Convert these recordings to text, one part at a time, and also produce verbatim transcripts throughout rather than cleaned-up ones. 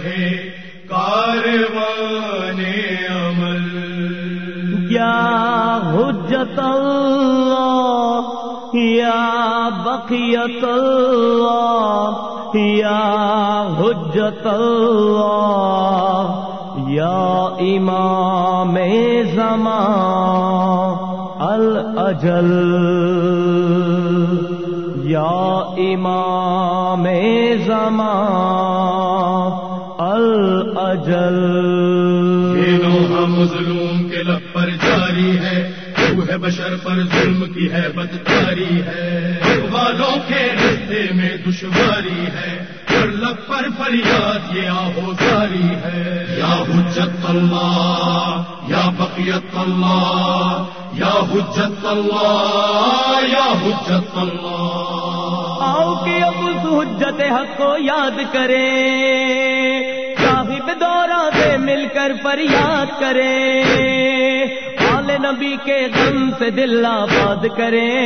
رہے کاروان عمل. یا حجت اللہ یا بقیت اللہ یا حجت اللہ یا امام زمان الاجل یا امام زمان الاجل. یہ نوحہ مظلوم کے لب پر جاری ہے، روح بشر پر ظلم کی ہے بدکاری ہے، والوں کے رستے میں دشواری ہے، اور لب پر فریاد یہ آہوزاری ہے. یا حجت اللہ یا بقیت اللہ یا حجت اللہ یا حجت اللہ. آؤ کہ اب اس حجت حق کو یاد کریں، صاحب دورہ سے مل کر فریاد کریں، آل نبی کے غم سے دل آباد کریں،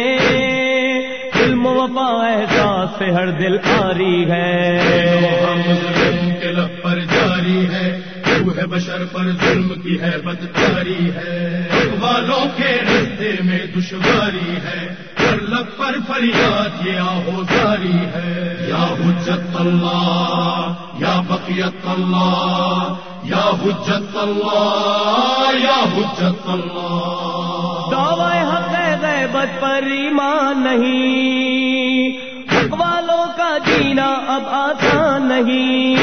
علم و وفا احساس سے ہر دل آری ہے. مظلوم کے لب پر جاری ہے، روح بشر پر ظلم کی ہے بدکاری ہے، والوں کے رستے میں دشواری ہے، ہر لب پر فریاد یہ آہوزاری ہے. یا حجت اللہ یا بقیت اللہ یا حجت اللہ یا حجت اللہ. دعوی حق غیبت پر ایمان نہیں، حق والوں کا جینا اب آسان نہیں،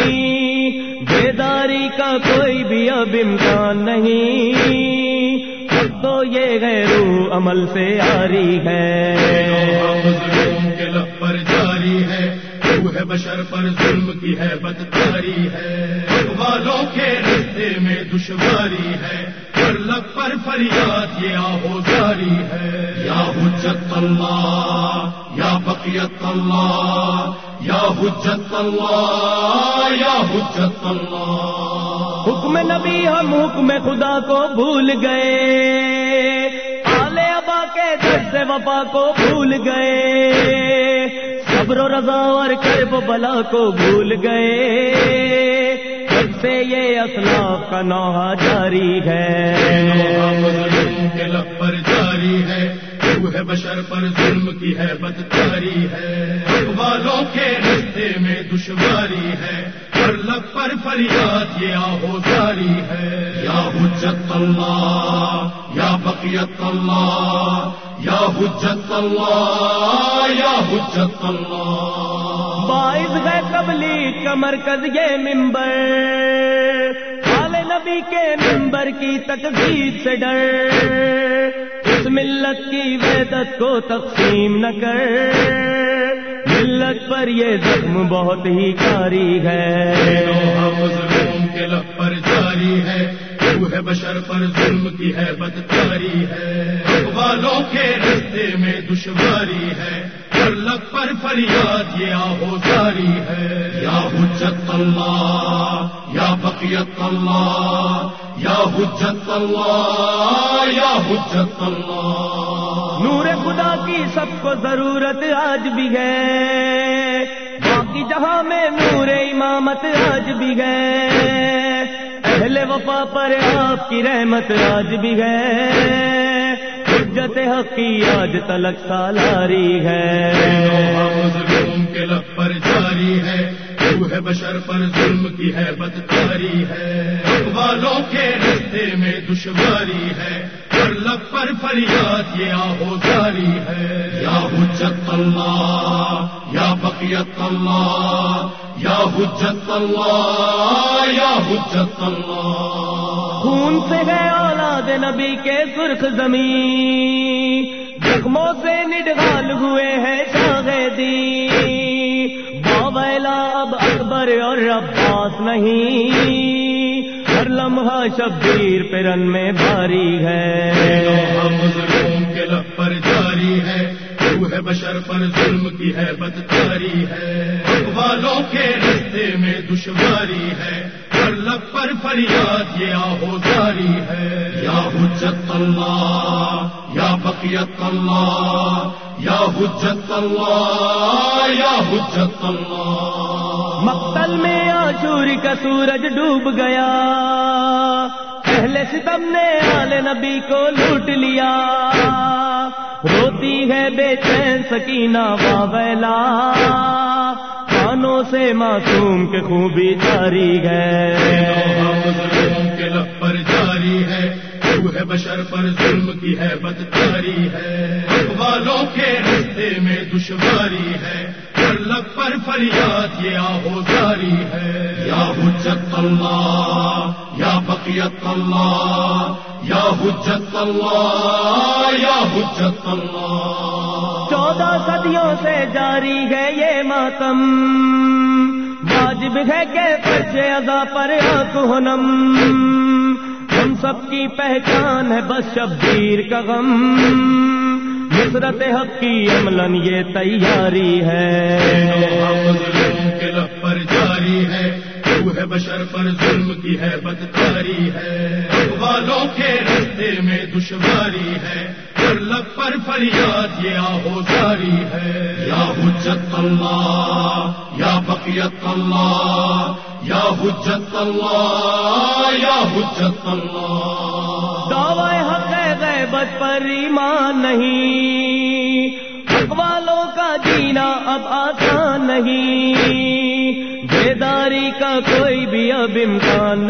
بیداری کا کوئی بھی اب امکان نہیں، تو یہ غیرو عمل سے آری ہے. مظلوم کے لب پر جاری ہے، روح بشر پر ظلم کی ہے بدکاری ہے، والوں کے رستے میں دشواری ہے، ہر لب پر فریاد یہ آہوزاری ہے. یا حجت اللہ یا بقیت اللہ یا حجت اللہ یا حجت اللہ. حکم نبی ہم حکم خدا کو بھول گئے، آل ابا کے در سے وفا کو بھول گئے، صبر و رضا اور کرب و بلا کو بھول گئے، جب سے یہ اسلاف کا نوحہ جاری ہے. مظلوم کے لب پر جاری ہے، روح بشر پر ظلم کی ہے بدکاری ہے، والوں کے رستے میں دشواری ہے، ہر لب پر فریاد یہ آہوزاری ہے. یا حجت اللہ یا بقیت اللہ یا حجت اللہ یا حجت اللہ. باعث ہے تبلیغ کا مرکز یہ منبر، آل نبی کے منبر کی تکذیب سے ڈر، اس ملت کی وحدت کو تقسیم نہ کر، ملت پر یہ زخم بہت ہی کاری ہے. مظلوم کے لب پر جاری ہے، روح بشر پر ظلم کی ہے بدکاری ہے، والوں کے رستے میں دشواری ہے، ہر لب پر فریاد یہ آہوزاری ہے. یا حجت اللہ یا بقیت اللہ یا حجت اللہ یا حجت اللہ. نور خدا کی سب کو ضرورت آج بھی ہے، باقی جہاں میں نور امامت آج بھی ہے، اہل وفا پر آپ کی رحمت آج بھی ہے، حجت حق کی آج تلک سالاری ہے. مظلوم کے لب پر جاری ہے، روح بشر پر ظلم کی ہے بدکاری ہے، والوں کے رستے میں دشواری ہے، ہر لب پر فریاد یہ آہوزاری ہے. یا حجت اللہ یا بقیت اللہ یا حجت اللہ یا حجت اللہ. خون سے ہے اولاد نبی کے سرخ زمین، زخموں سے نڈھال ہوئے ہیں شاہدی، باویلا اب اکبر اور عباس نہیں، ہر لمحہ شبیر پہ رن میں بھاری ہے. مظلوم کے لب پر جاری ہے، روح بشر پر ظلم کی ہے بدکاری ہے، والوں کے رستے میں دشواری ہے، ہر لب پر فریاد یہ آہوزاری ہے. یا حجت اللہ یا بقیت اللہ یا حجت اللہ یا حجت اللہ. مقتل میں آ آشور کا سورج ڈوب گیا، اہل ستم نے آل نبی کو لوٹ لیا، روتی ہے بے چین سکینہ واویلا، کانوں سے معصوم کے خوبی جاری ہے، مظلوم کے لب پر جاری ہے، روح بشر پر ظلم کی ہے بدکاری ہے، والوں کے رستے میں دشواری ہے، ہر لب پر فریاد یہ آہوزاری ہے، یا حجت اللہ یا بقیت اللہ، یا حجت اللہ یا حجت اللہ۔ چودہ صدیوں سے جاری ہے یہ ماتم، واجب ہے کہ فرش ادا پر آنکھ ہو نم، ہم سب کی پہچان ہے بس شبیر کا غم، نصرت حق کی عملاً یہ تیاری ہے، مظلوم کے لب پر جاری ہے، روح بشر پر ظلم کی ہے بدکاری ہے، والوں کے رستے میں دشواری ہے، ہر لب پر فریاد یہ آہوزاری ہے، یا حجت اللہ یا بقیت اللہ، یا حجت اللہ یا حجت اللہ۔ دعوی حق غیبت پر ایمان نہیں، حق والوں کا جینا اب آسان نہیں، بیداری کا کوئی بھی اب امکان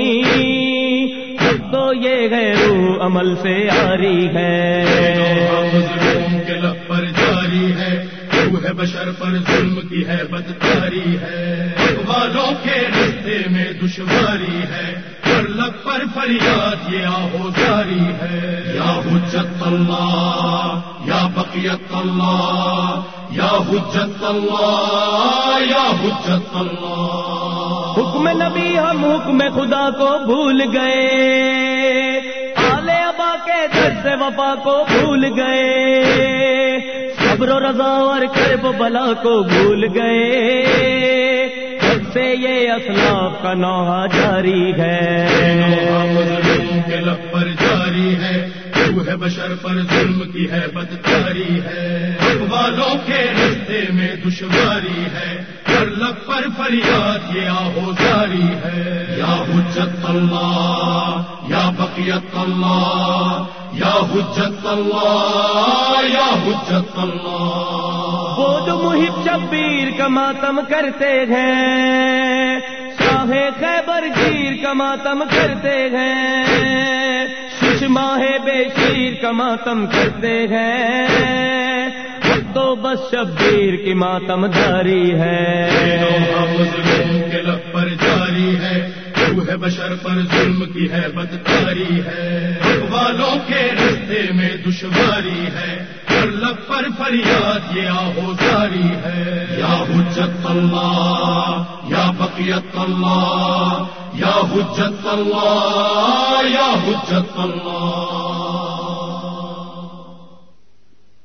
نہیں، اب تو یہ ہے روح عمل سے آری ہے، مظلوم کے لب پر جاری ہے، روح بشر پر ظلم کی ہے بدکاری ہے، والوں کے رستے میں دشواری ہے، ہر لب پر فریاد یہ آہوزاری ہے، یا حجت اللہ یا بقیت اللہ، یا حجت اللہ یا حجت اللہ۔ حکم نبی ہم حکم خدا کو بھول گئے، آل ابا کے در سے وفا کو بھول گئے، صبر و رضا اور کرب و بلا کو بھول گئے، جب سے یہ اسلاف کا نوحہ جاری ہے، مظلوم کے لب پر جاری ہے، روح بشر پر ظلم کی ہے بدکاری ہے، والوں کے رستے میں دشواری ہے، ہر لب پر فریاد یہ آہوزاری ہے، یا حجت اللہ یا بقیت اللہ، یا حجت اللہ یا حجت اللہ۔ وہ جو محب شبیر کا ماتم کرتے ہیں، شاہ خیبر گیر کا ماتم کرتے ہیں، ششماہ بے شیر کا ماتم کرتے ہیں، اب تو بس شبیر کی ماتم داری ہے، مظلوم کے لب پر جاری ہے، روح بشر پر ظلم کی ہے بدکاری ہے، والوں کے رستے میں دشواری ہے، ہر لب پر فریاد یہ آہوزاری ہے، یا حجت اللہ یا بقیت اللہ، یا حجت اللہ یا حجت اللہ۔